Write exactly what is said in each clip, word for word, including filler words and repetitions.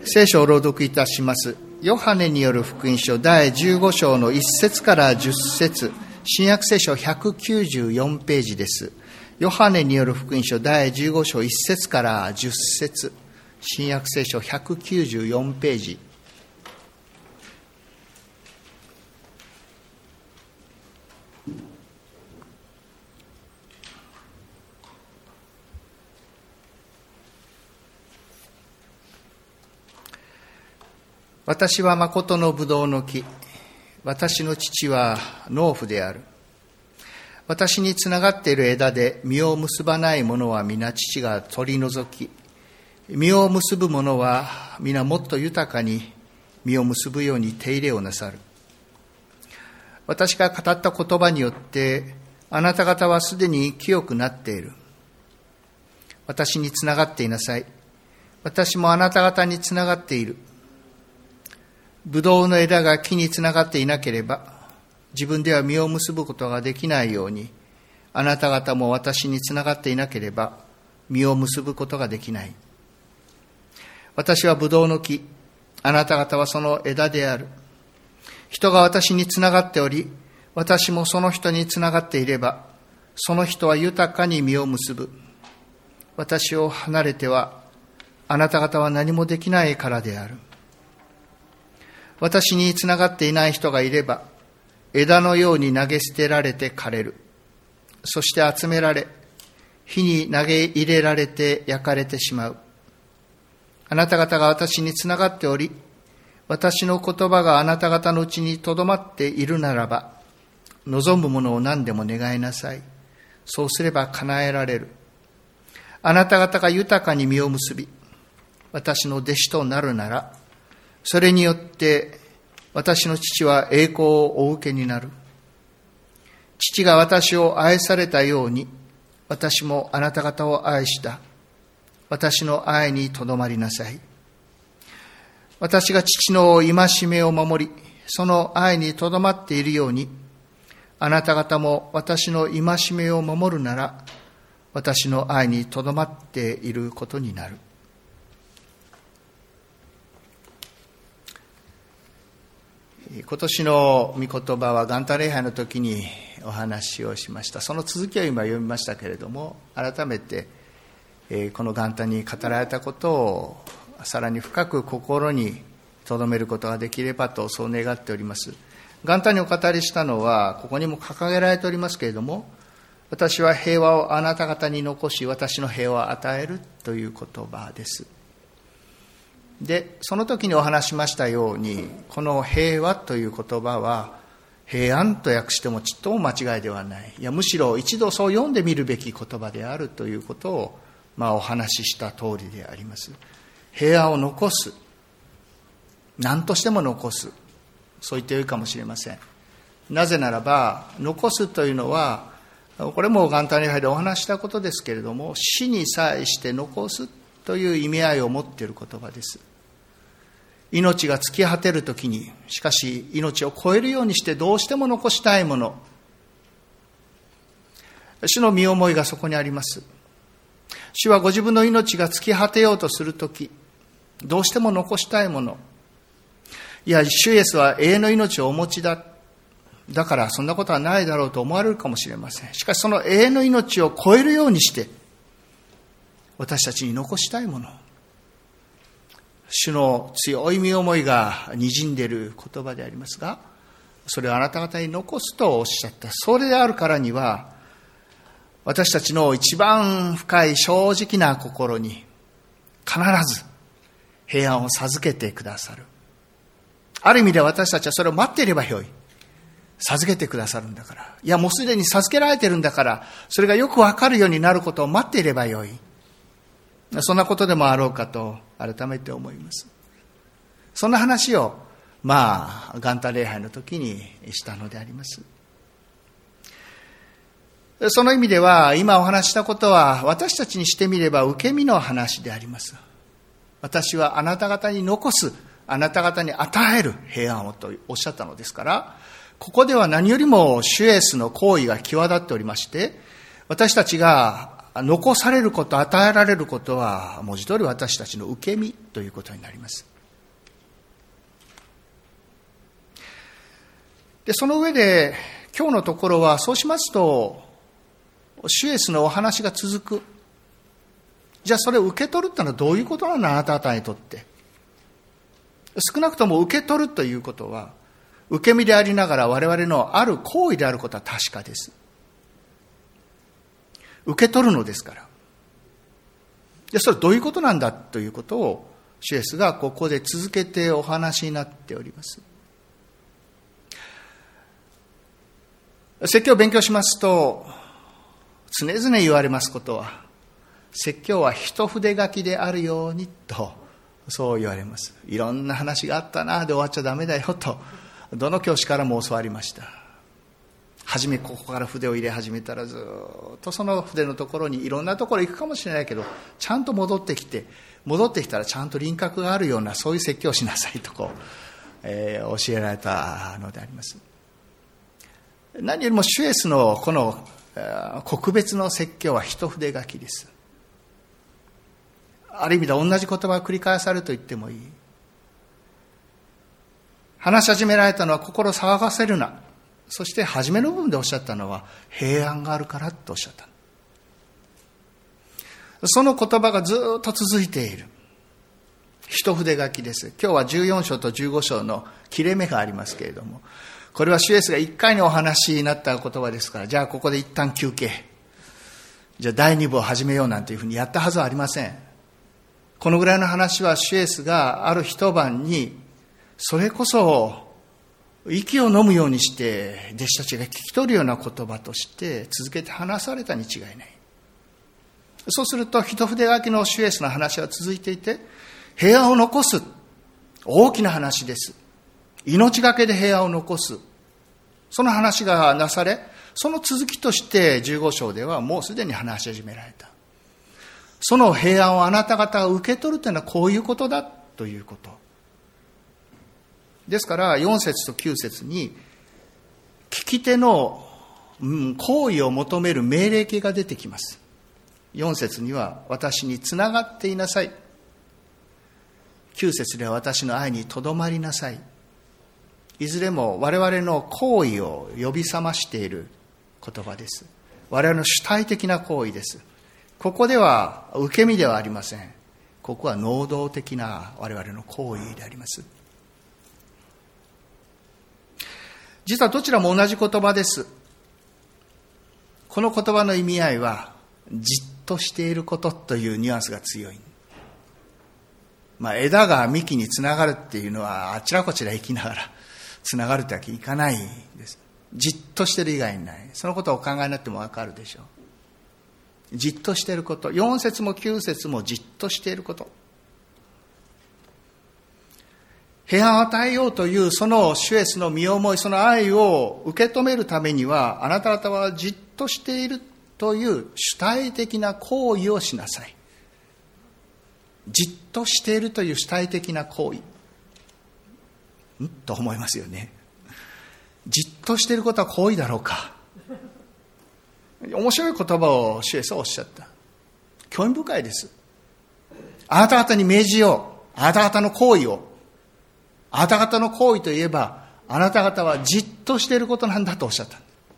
聖書を朗読いたします。ヨハネによる福音書だいじゅうご章のいっ節からじゅっ節、新約聖書ひゃくきゅうじゅうよんページです。ヨハネによる福音書だいじゅうご章いっ節からじゅっ節、新約聖書ひゃくきゅうじゅうよんページ。私は誠の葡萄の木、私の父は農夫である。私につながっている枝で実を結ばないものは皆父が取り除き、実を結ぶものは皆もっと豊かに実を結ぶように手入れをなさる。私が語った言葉によってあなた方はすでに清くなっている。私につながっていなさい。私もあなた方につながっている。ブドウの枝が木につながっていなければ、自分では実を結ぶことができないように、あなた方も私につながっていなければ、実を結ぶことができない。私はブドウの木、あなた方はその枝である。人が私につながっており、私もその人につながっていれば、その人は豊かに実を結ぶ。私を離れては、あなた方は何もできないからである。私につながっていない人がいれば、枝のように投げ捨てられて枯れる。そして集められ、火に投げ入れられて焼かれてしまう。あなた方が私につながっており、私の言葉があなた方のうちにとどまっているならば、望むものを何でも願いなさい。そうすれば叶えられる。あなた方が豊かに実を結び、私の弟子となるなら、それによって私の父は栄光をお受けになる。父が私を愛されたように、私もあなた方を愛した。私の愛にとどまりなさい。私が父の戒めを守り、その愛にとどまっているように、あなた方も私の戒めを守るなら、私の愛にとどまっていることになる。今年の御言葉は元旦礼拝の時にお話をしました。その続きを今読みましたけれども、改めてこの元旦に語られたことをさらに深く心に留めることができればと、そう願っております。元旦にお語りしたのはここにも掲げられておりますけれども、私は平和をあなた方に残し、私の平和を与えるという言葉です。で、その時にお話しましたように、この平和という言葉は平安と訳してもちっとも間違いではない。いや、むしろ一度そう読んでみるべき言葉であるということを、まあお話しした通りであります。平和を残す。何としても残す。そう言ってよいかもしれません。なぜならば、残すというのは、これも元旦礼拝でお話したことですけれども、死に際して残すという意味合いを持っている言葉です。命が尽き果てるときに、しかし命を超えるようにしてどうしても残したいもの、主の身思いがそこにあります。主はご自分の命が尽き果てようとするとき、どうしても残したいもの、いや、主イエスは永遠の命をお持ちだ、だからそんなことはないだろうと思われるかもしれません。しかしその永遠の命を超えるようにして私たちに残したいもの、主の強い身思いがにじんでいる言葉でありますが、それをあなた方に残すとおっしゃった。それであるからには、私たちの一番深い正直な心に必ず平安を授けてくださる。ある意味で私たちはそれを待っていればよい。授けてくださるんだから。いや、もうすでに授けられているんだから、それがよくわかるようになることを待っていればよい。そんなことでもあろうかと改めて思います。そんな話をまあ元旦礼拝の時にしたのであります。その意味では今お話したことは私たちにしてみれば受け身の話であります。私はあなた方に残す、あなた方に与える平安をとおっしゃったのですから、ここでは何よりも主イエスの行為が際立っておりまして、私たちが残されること、与えられることは文字通り私たちの受け身ということになります。 で、その上で今日のところは、そうしますと主イエスのお話が続く。じゃあそれを受け取るってのはどういうことなの、あなた方にとって。少なくとも受け取るということは、受け身でありながら我々のある行為であることは確かです。受け取るのですから。で、それはどういうことなんだということを主イエスがここで続けてお話になっております。説教を勉強しますと、常々言われますことは、説教は一筆書きであるようにと、そう言われます。いろんな話があったなで終わっちゃダメだよと、どの教師からも教わりました。はじめここから筆を入れ始めたら、ずっとその筆のところにいろんなところ行くかもしれないけど、ちゃんと戻ってきて、戻ってきたらちゃんと輪郭があるような、そういう説教をしなさいとこう、えー、教えられたのであります。何よりも主イエスのこの告別の説教は一筆書きです。ある意味で同じ言葉を繰り返されると言ってもいい。話し始められたのは心を騒がせるな。そして初めの部分でおっしゃったのは平安があるからとおっしゃった。その言葉がずっと続いている。一筆書きです。今日はじゅうよん章とじゅうご章の切れ目がありますけれども、これは主イエスが一回にお話になった言葉ですから、じゃあここで一旦休憩。じゃあだいに部を始めようなんていうふうにやったはずはありません。このぐらいの話は主イエスがある一晩に、それこそ息を飲むようにして弟子たちが聞き取るような言葉として続けて話されたに違いない。そうすると一筆書きの主イエスの話は続いていて、平安を残す大きな話です。命がけで平安を残す、その話がなされ、その続きとしてじゅうご章ではもうすでに話し始められた。その平安をあなた方が受け取るというのはこういうことだということですから、よん節ときゅう節に聞き手の、うん、行為を求める命令形が出てきます。よん節には私につながっていなさい、きゅう節では私の愛にとどまりなさい。いずれも我々の行為を呼び覚ましている言葉です。我々の主体的な行為です。ここでは受け身ではありません。ここは能動的な我々の行為であります。実はどちらも同じ言葉です。この言葉の意味合いはじっとしていることというニュアンスが強い。まあ、枝が幹につながるっていうのはあちらこちら行きながらつながるってわけいかないです。じっとしてる以外にない。そのことをお考えになってもわかるでしょう。じっとしていること、よん節もきゅう節もじっとしていること、平安を与えようというその主イエスの身思い、その愛を受け止めるためには、あなた方はじっとしているという主体的な行為をしなさい。じっとしているという主体的な行為、んと思いますよね。じっとしていることは行為だろうか。面白い言葉を主イエスはおっしゃった。興味深いです。あなた方に命じよう。あなた方の行為を。あなた方の行為といえば、あなた方はじっとしていることなんだとおっしゃった。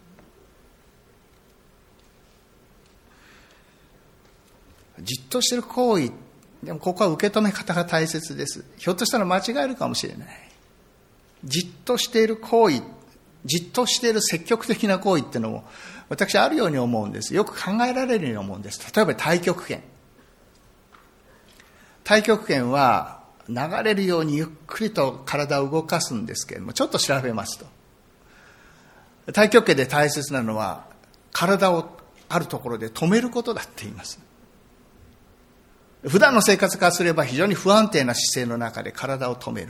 じっとしている行為、でもここは受け止め方が大切です。ひょっとしたら間違えるかもしれない。じっとしている行為、じっとしている積極的な行為っていうのも私あるように思うんです。よく考えられるように思うんです。例えば太極拳。太極拳は流れるようにゆっくりと体を動かすんですけれども、ちょっと調べますと、太極拳で大切なのは体をあるところで止めることだって言います。普段の生活からすれば非常に不安定な姿勢の中で体を止める。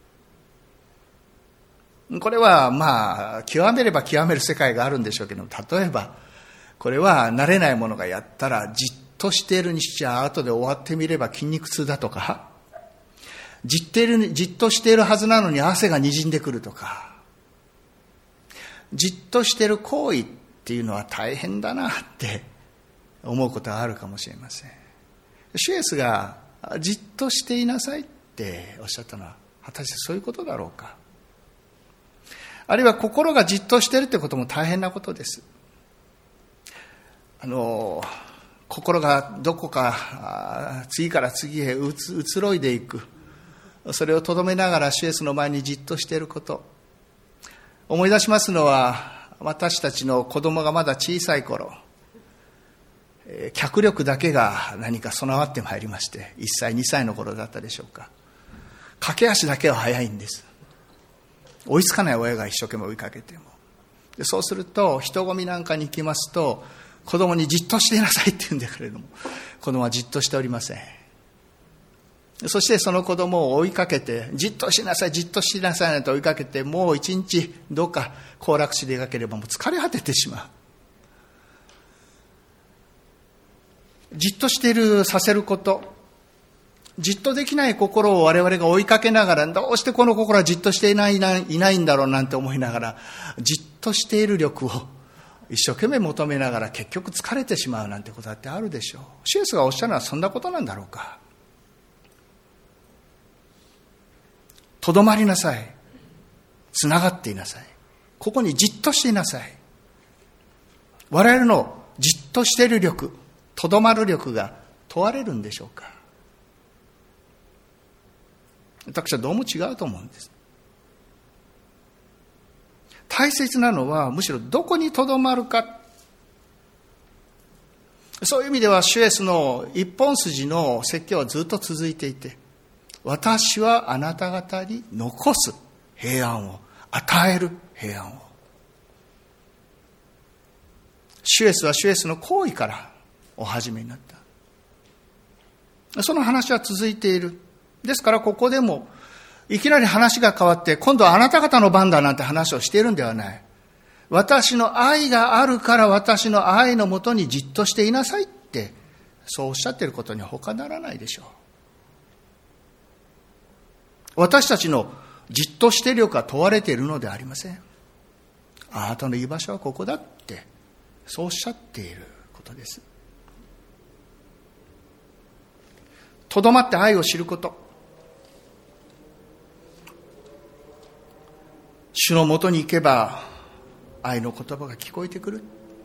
これはまあ極めれば極める世界があるんでしょうけども、例えばこれは慣れないものがやったらじっとしているにしちゃ後で終わってみれば筋肉痛だとか、じっているじっとしているはずなのに汗がにじんでくるとか、じっとしている行為っていうのは大変だなって思うことがあるかもしれません。主イエスがじっとしていなさいっておっしゃったのは果たしてそういうことだろうか。 あるいは心がじっとしているということも大変なことです。あの心がどこか次から次へうつ移ろいでいく、それをとどめながら主イエスの前にじっとしていること、思い出しますのは、私たちの子供がまだ小さい頃、脚力だけが何か備わってまいりまして、いっさいにさいの頃だったでしょうか。駆け足だけは速いんです。追いつかない親が一生懸命追いかけても、でそうすると人混みなんかに行きますと、子供にじっとしていなさいって言うんだけれども、子供はじっとしておりません。そしてその子供を追いかけて、じっとしなさいじっとしなさいなんて追いかけて、もう一日どうか行楽地でいなければもう疲れ果ててしまう。じっとしているさせること、じっとできない心を我々が追いかけながら、どうしてこの心はじっとしていない、いないんだろうなんて思いながら、じっとしている力を一生懸命求めながら結局疲れてしまうなんてことだってあるでしょう。主イエスがおっしゃるのはそんなことなんだろうか。とどまりなさい。つながっていなさい。ここにじっとしていなさい。我々のじっとしている力、とどまる力が問われるんでしょうか。私はどうも違うと思うんです。大切なのはむしろどこにとどまるか。そういう意味では主イエスの一本筋の説教はずっと続いていて、私はあなた方に残す平安を、与える平安を。主イエスは主イエスの行為からお始めになった。その話は続いている。ですからここでもいきなり話が変わって、今度はあなた方の番だなんて話をしているんではない。私の愛があるから私の愛のもとにじっとしていなさいって、そうおっしゃっていることに他ならないでしょう。私たちのじっとしている力が問われているのではありません。あなたの居場所はここだって、そうおっしゃっていることです。とどまって愛を知ること。主のもとに行けば愛の言葉が聞こえてくる。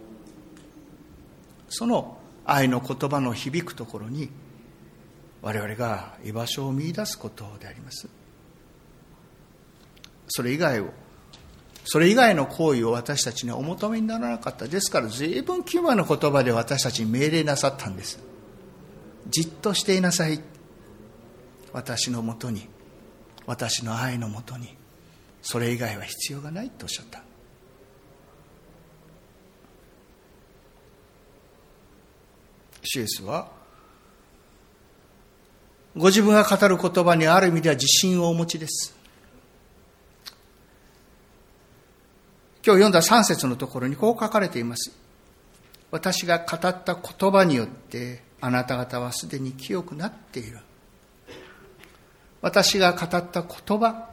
その愛の言葉の響くところに我々が居場所を見出すことであります。それ以外をそれ以外の行為を私たちにはお求めにならなかった。ですから随分奇妙な言葉で私たちに命令なさったんです。じっとしていなさい。私のもとに、私の愛のもとに、それ以外は必要がないとおっしゃった。主イエスはご自分が語る言葉にある意味では自信をお持ちです。今日読んださん節のところにこう書かれています。私が語った言葉によってあなた方はすでに清くなっている。私が語った言葉、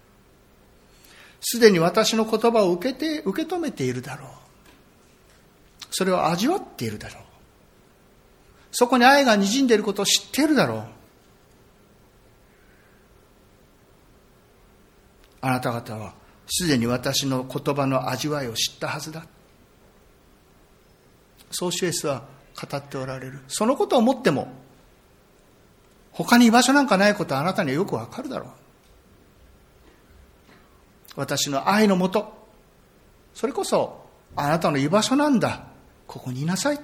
すでに私の言葉を受けて、受け止めているだろう。それを味わっているだろう。そこに愛が滲んでいることを知っているだろう。あなた方はすでに私の言葉の味わいを知ったはずだ。そう主イエスは語っておられる。そのことを思っても他に居場所なんかないことはあなたにはよくわかるだろう。私の愛のもと、それこそあなたの居場所なんだ。ここにいなさい。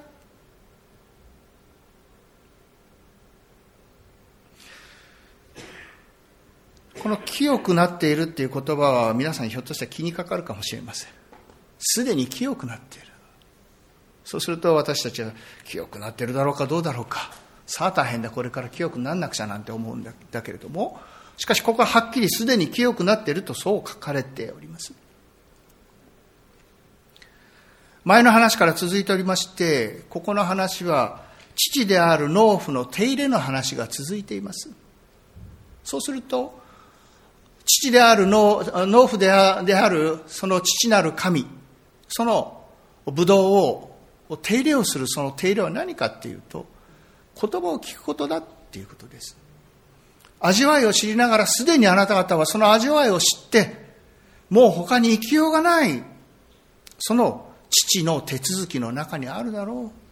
この清くなっているっていう言葉は皆さんひょっとしたら気にかかるかもしれません。すでに清くなっている。そうすると私たちは清くなっているだろうかどうだろうか、さあ大変だ、これから清くなんなくちゃなんて思うんだ、だけれども、しかしここははっきりすでに清くなっているとそう書かれております。前の話から続いておりまして、ここの話は父である農夫の手入れの話が続いています。そうすると父である農夫であるその父なる神、そのブドウを手入れをする、その手入れは何かっていうと、言葉を聞くことだっていうことです。味わいを知りながらすでにあなた方はその味わいを知って、 もう他に生きようがない、その父の手続きの中にあるだろう。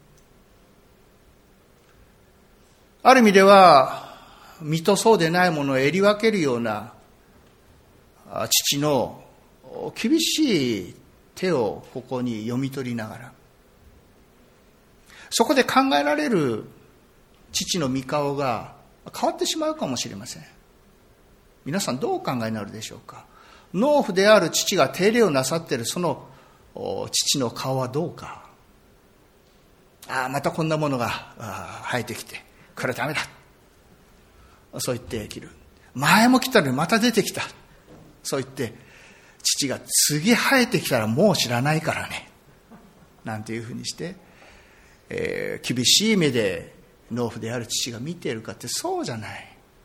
ある意味では、身とそうでないものを得り分けるような父の厳しい手をここに読み取りながら、そこで考えられる父の御顔が変わってしまうかもしれません。皆さんどうお考えになるでしょうか。農夫である父が手入れをなさっているその父の顔はどうか。ああ、またこんなものが生えてきて、これはダメだ、そう言って切る。前も来たのにまた出てきた、そう言って父が次生えてきたらもう知らないからね、なんていうふうにして、えー、厳しい目で農夫である父が見ているかって、そうじゃない。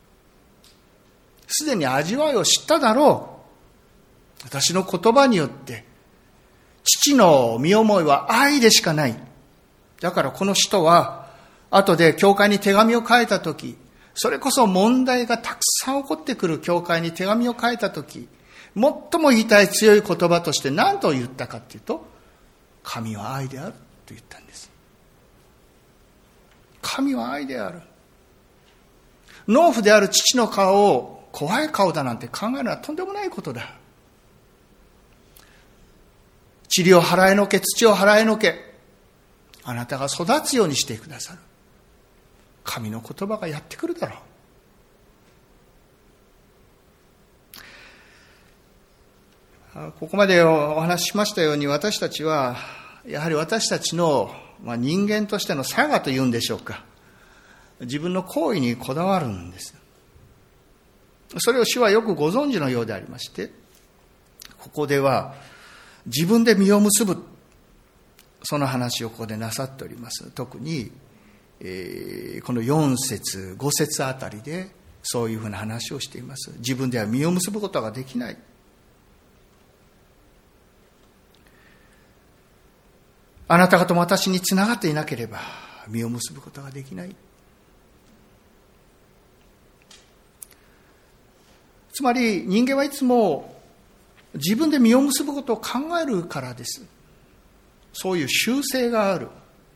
すでに味わいを知っただろう。私の言葉によって父の身思いは愛でしかない。だからこの人は後で教会に手紙を書いたとき、それこそ問題がたくさん起こってくる教会に手紙を書いたとき、最も言いたい強い言葉として何と言ったかというと、神は愛であると言ったんです。神は愛である。農夫である父の顔を怖い顔だなんて考えるのはとんでもないことだ。塵を払いのけ、土を払いのけ、あなたが育つようにしてくださる神の言葉がやってくるだろう。ここまでお話ししましたように、私たちはやはり私たちの、まあ、人間としての性というんでしょうか、自分の行為にこだわるんです。それを主はよくご存知のようでありまして、ここでは自分で実を結ぶ、その話をここでなさっております。特に、えー、このよん節ご節あたりでそういうふうな話をしています。自分では実を結ぶことができない。あなた方も私につながっていなければ実を結ぶことができない。つまり人間はいつも自分で実を結ぶことを考えるからです。そういう習性がある。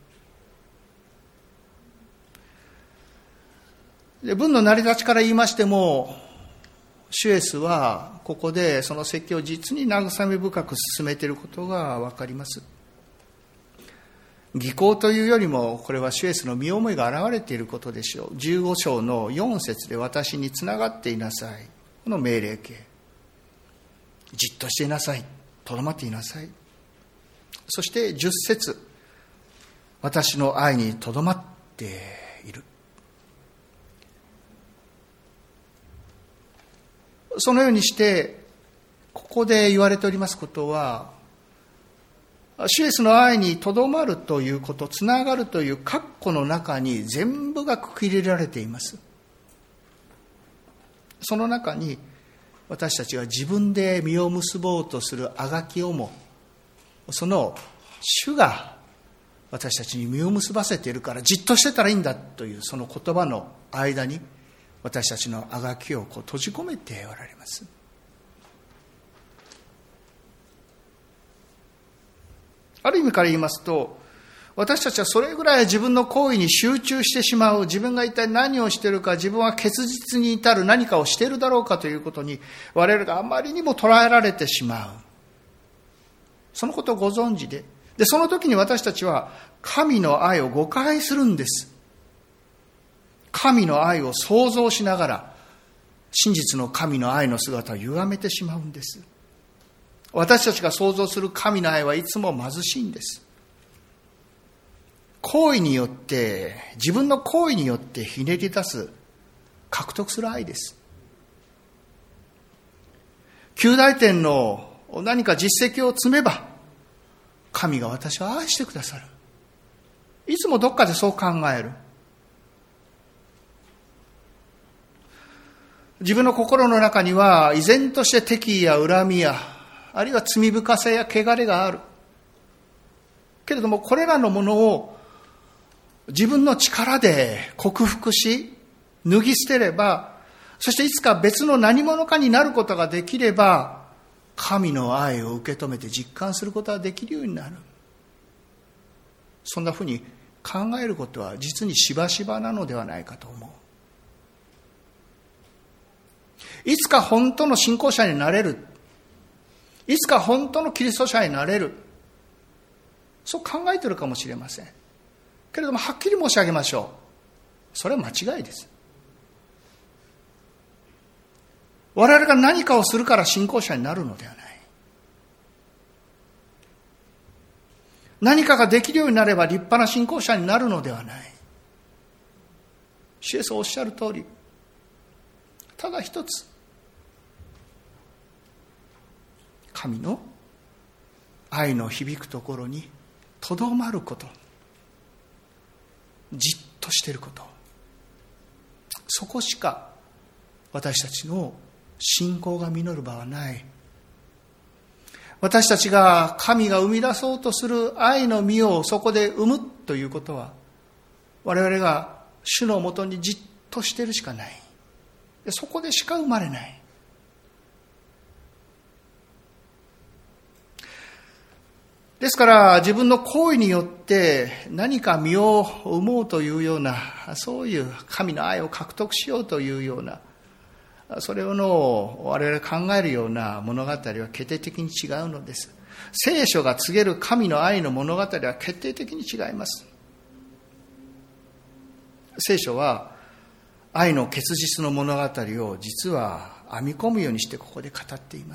で、文の成り立ちから言いましても、主イエスはここでその説教を実に慰め深く進めていることがわかります。技巧というよりも、これは主イエスの身思いが現れていることでしょう。じゅうご章のよん節で私につながっていなさい。この命令形。じっとしていなさい。とどまっていなさい。そしてじゅっ節、私の愛にとどまっている。そのようにして、ここで言われておりますことは、主イエスの愛にとどまるということ、つながるという括弧の中に全部が区切られています。その中に私たちが自分で実を結ぼうとするあがきをも、その主が私たちに実を結ばせているからじっとしてたらいいんだというその言葉の間に私たちのあがきをこう閉じ込めておられます。ある意味から言いますと、私たちはそれぐらい自分の行為に集中してしまう、自分が一体何をしているか、自分は結実に至る何かをしているだろうかということに我々があまりにも捉えられてしまう。そのことをご存知で、でその時に私たちは神の愛を誤解するんです。神の愛を想像しながら真実の神の愛の姿を歪めてしまうんです。私たちが想像する神の愛はいつも貧しいんです。行為によって、自分の行為によってひねり出す、獲得する愛です。及第点の何か実績を積めば、神が私を愛してくださる。いつもどっかでそう考える。自分の心の中には依然として敵意や恨みや、あるいは罪深さや汚れがある。けれどもこれらのものを自分の力で克服し、脱ぎ捨てれば、そしていつか別の何者かになることができれば、 神の愛を受け止めて実感することができるようになる。そんなふうに考えることは実にしばしばなのではないかと思う。いつか本当の信仰者になれる、いつか本当のキリスト者になれる、そう考えているかもしれませんけれども、はっきり申し上げましょう。それは間違いです。我々が何かをするから信仰者になるのではない。何かができるようになれば立派な信仰者になるのではない。主イエスおっしゃる通り、ただ一つ、神の愛の響くところにとどまること、じっとしていること、そこしか私たちの信仰が実る場はない。私たちが神が生み出そうとする愛の実をそこで生むということは、我々が主のもとにじっとしているしかない。そこでしか生まれない。ですから自分の行為によって何か実を生もうというような、そういう神の愛を獲得しようというような、それを我々考えるような物語は決定的に違うのです。聖書が告げる神の愛の物語は決定的に違います。聖書は愛の結実の物語を実は編み込むようにしてここで語っています。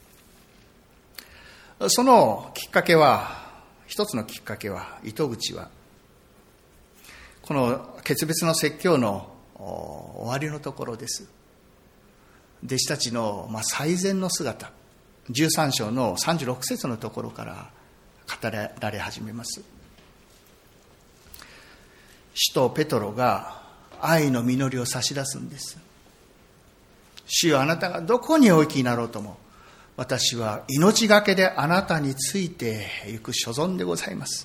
そのきっかけは、一つのきっかけは、糸口はこの決別の説教の終わりのところです。弟子たちのまあ最善の姿、じゅうさん章のさんじゅうろく節のところから語られ始めます。使徒ペトロが愛の実りを差し出すんです。主よ、あなたがどこにお行きになろうとも、私は命がけであなたについて行く所存でございます。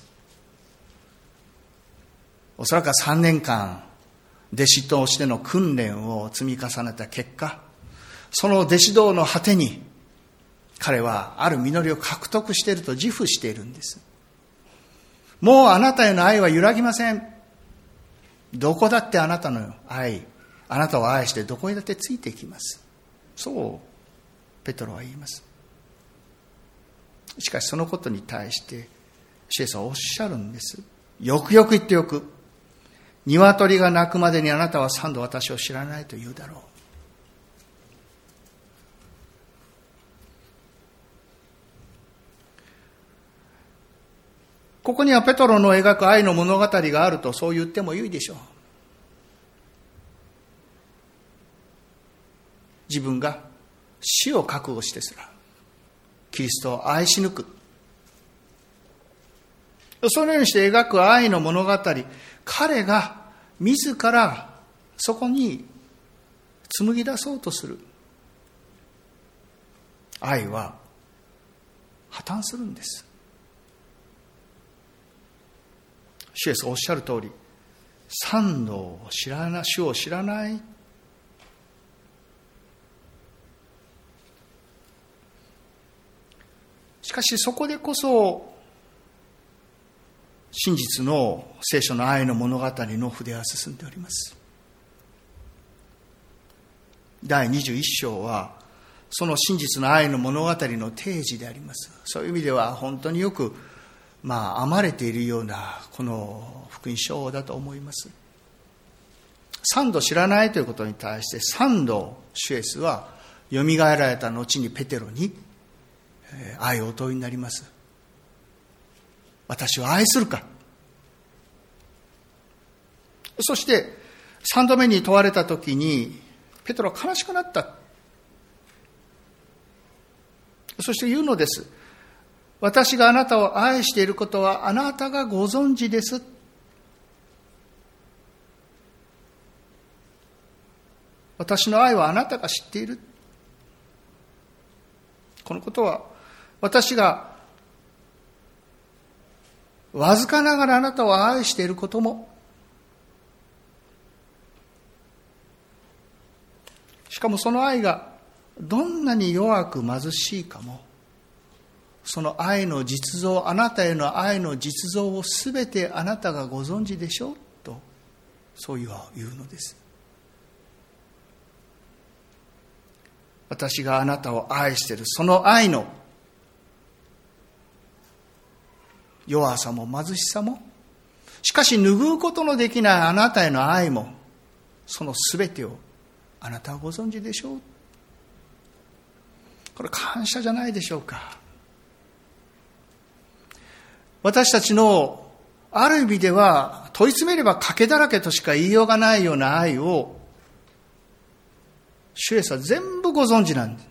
おそらくさんねんかん弟子としての訓練を積み重ねた結果、その弟子道の果てに彼はある実りを獲得していると自負しているんです。もうあなたへの愛は揺らぎません。どこだってあなたの愛、あなたを愛してどこにだってついていきます。そうペトロは言います。しかしそのことに対して主イエスはおっしゃるんです。よくよく言っておく。鶏が鳴くまでにあなたは三度私を知らないと言うだろう。ここにはペトロの描く愛の物語があるとそう言ってもいいでしょう。自分が死を覚悟してすらキリストを愛し抜く、そのようにして描く愛の物語、彼が自らそこに紡ぎ出そうとする愛は破綻するんです。主イエスがおっしゃる通り、三度を知らない、主を知らない。しかしそこでこそ真実の聖書の愛の物語の筆は進んでおります。だいにじゅういっ章はその真実の愛の物語の提示であります。そういう意味では本当によくまあ編まれているようなこの福音書だと思います。三度知らないということに対して三度主イエスはよみがえられた後にペテロに愛をお問いになります。私を愛するか。そして三度目に問われたときにペテロは悲しくなった。そして言うのです。私があなたを愛していることはあなたがご存知です。私の愛はあなたが知っている。このことは私がわずかながらあなたを愛していることも、しかもその愛がどんなに弱く貧しいかも、その愛の実像、あなたへの愛の実像をすべてあなたがご存知でしょうと、そう言うのです。私があなたを愛している、その愛の弱さも貧しさも、しかし拭うことのできないあなたへの愛も、そのすべてをあなたはご存知でしょう。これ感謝じゃないでしょうか。私たちのある意味では問い詰めれば賭けだらけとしか言いようがないような愛を主イエスは全部ご存知なんです。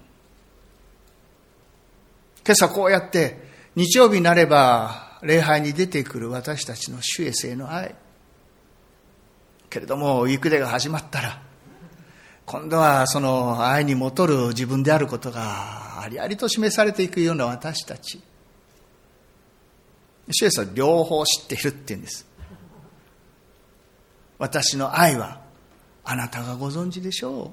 今朝こうやって日曜日になれば礼拝に出てくる私たちの主イエスへの愛。けれども、行く手が始まったら、今度はその愛にもとる自分であることがありありと示されていくような私たち。主イエスは両方知っているって言うんです。私の愛はあなたがご存知でしょう。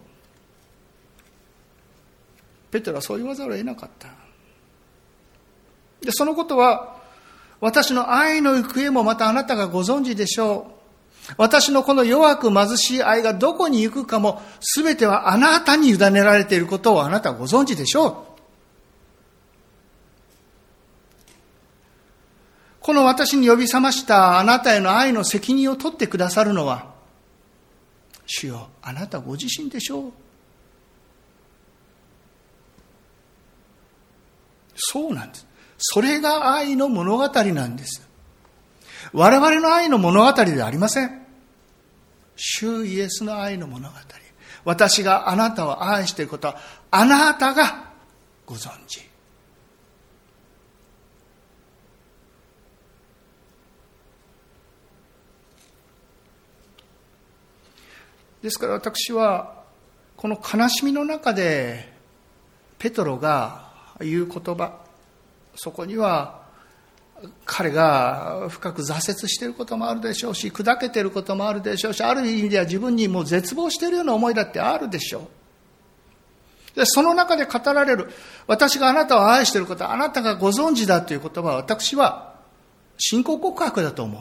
ペテロはそう言わざるを得なかった。で、そのことは、私の愛の行方もまたあなたがご存知でしょう。私のこの弱く貧しい愛がどこに行くかも、すべてはあなたに委ねられていることをあなたはご存知でしょう。この私に呼び覚ましたあなたへの愛の責任を取ってくださるのは、主よ、あなたご自身でしょう。そうなんです。それが愛の物語なんです。我々の愛の物語ではありません。主イエスの愛の物語。私があなたを愛していることはあなたがご存知。ですから私はこの悲しみの中でペトロが言う言葉、そこには彼が深く挫折していることもあるでしょうし、砕けていることもあるでしょうし、ある意味では自分にもう絶望しているような思いだってあるでしょう。で、その中で語られる、私があなたを愛していることはあなたがご存知だという言葉は、私は信仰告白だと思う。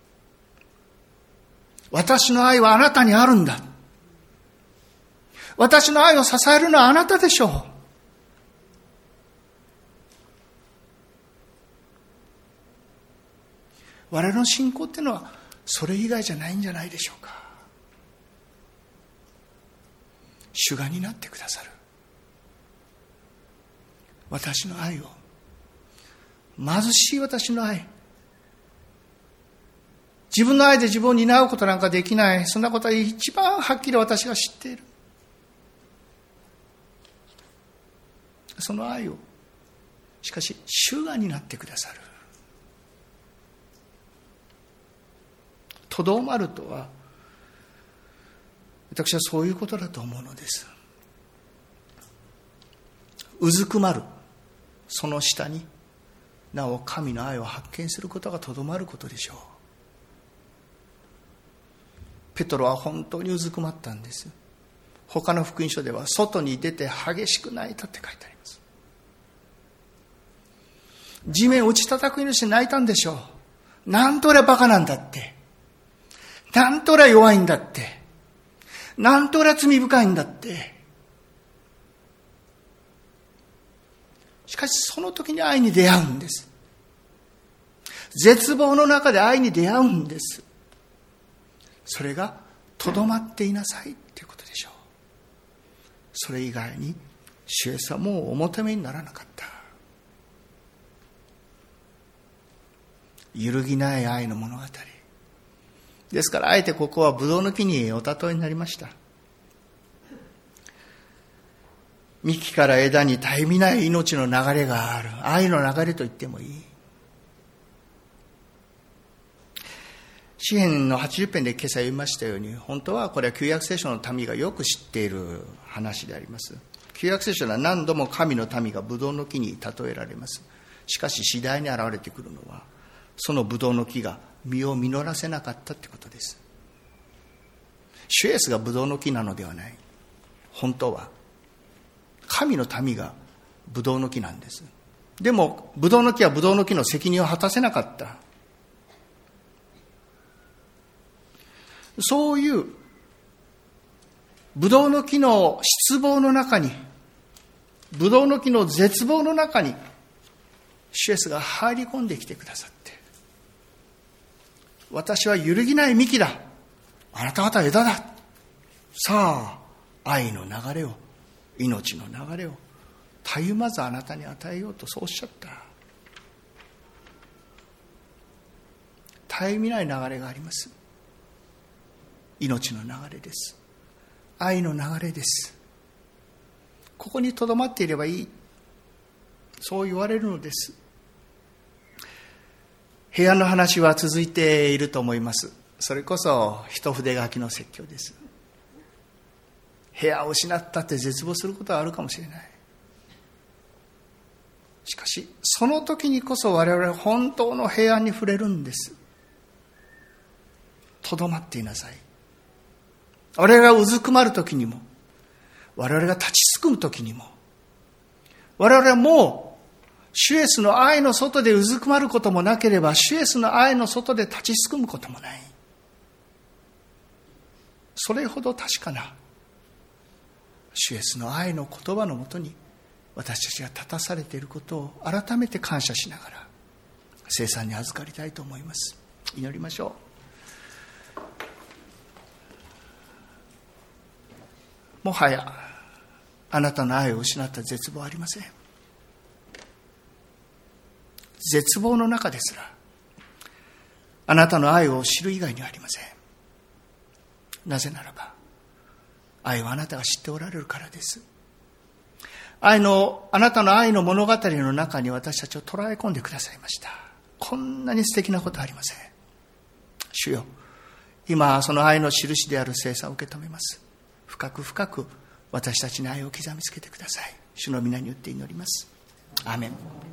私の愛はあなたにあるんだ。私の愛を支えるのはあなたでしょう。我々の信仰っていうのはそれ以外じゃないんじゃないでしょうか。主が担ってくださる。私の愛を、貧しい私の愛、自分の愛で自分を担うことなんかできない、そんなことは一番はっきり私が知っている。その愛をしかし主が担ってくださる。とどまるとは、私はそういうことだと思うのです。うずくまるその下になお神の愛を発見することがとどまることでしょう。ペトロは本当にうずくまったんです。他の福音書では外に出て激しく泣いたって書いてあります。地面を打ち叩くようにして泣いたんでしょう。なんと俺はバカなんだって、なんと俺は弱いんだって、なんと俺は罪深いんだって。しかしその時に愛に出会うんです。絶望の中で愛に出会うんです。それがとどまっていなさいということでしょう。それ以外に主イエスはもうお求めにならなかった。揺るぎない愛の物語ですから、あえてここはブドウの木にお例えになりました。幹から枝に絶えみない命の流れがある、愛の流れと言ってもいい。詩編のはちじゅっぺんで今朝読みましたように、本当はこれは旧約聖書の民がよく知っている話であります。旧約聖書では何度も神の民がブドウの木に例えられます。しかし次第に現れてくるのは、そのブドウの木が実を実らせなかったってことです。主イエスがブドウの木なのではない。本当は神の民がブドウの木なんです。でもブドウの木はブドウの木の責任を果たせなかった。そういうブドウの木の失望の中に、ブドウの木の絶望の中に主イエスが入り込んできてくださって、私は揺るぎない幹だ、あなた方は枝だ、さあ愛の流れを、命の流れをたゆまずあなたに与えようと、そうおっしゃった。たゆみない流れがあります。命の流れです。愛の流れです。ここにとどまっていればいい、そう言われるのです。平安の話は続いていると思います。それこそ一筆書きの説教です。部屋を失ったって絶望することはあるかもしれない。しかしその時にこそ我々は本当の平安に触れるんです。とどまっていなさい。我々がうずくまる時にも、我々が立ちすくむ時にも、我々はもう主イエスの愛の外でうずくまることもなければ、主イエスの愛の外で立ちすくむこともない。それほど確かな主イエスの愛の言葉のもとに私たちが立たされていることを改めて感謝しながら聖餐に預かりたいと思います。祈りましょう。もはやあなたの愛を失った絶望はありません。絶望の中ですらあなたの愛を知る以外にはありません。なぜならば愛はあなたが知っておられるからです。愛のあなたの愛の物語の中に私たちを捉え込んでくださいました。こんなに素敵なことはありません。主よ、今その愛の印である聖餐を受け止めます。深く深く私たちに愛を刻みつけてください。主の皆によって祈ります。アーメン。